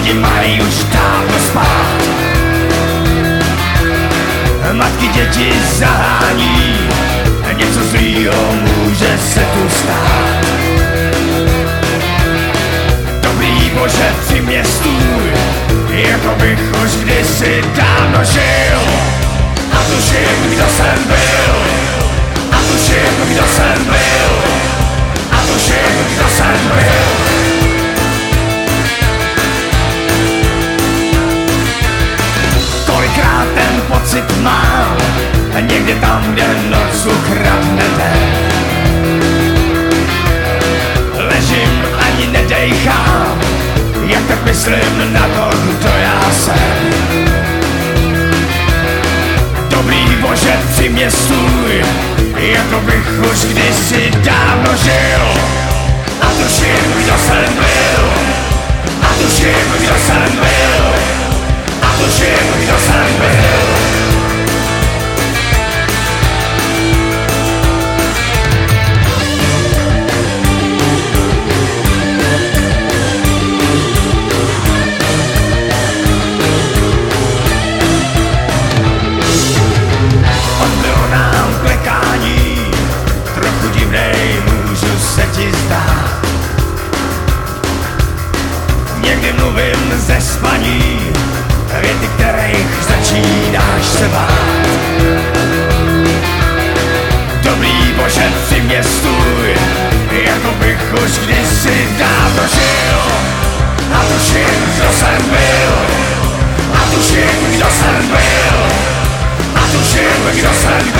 lidi mají už dávno spát. Matky děti zahání, něco zlýho může se tu stát. Dobrý Bože, při mě stůj, jako bych už kdysi dávno žil. A tuším, kdo jsem byl, a tuším, kdo jsem byl, a tuším, kdo jsem byl. Kolikrát ten pocit mám, někde tam, kde noc ukradnete. Ležím, ani nedejchám, jak tak myslím na to, kdo já jsem. Dobrý Bože, při mě stůj, jako bych už kdysi dávno žil. A tuším, kdo jsem byl, a tuším, kdo jsem byl, a tuším, kdo jsem byl. Odbylo nám klekání, trochu divnej, můžu se ti zdát. Někdy mluvím ze spaní, věty, kterých začínáš se bát. Dobrý Bože, při mě stůj, jako bych už kdysi dávno žil. A tuším, kdo jsem byl, a tuším, kdo jsem byl, a tuším, kdo jsem byl.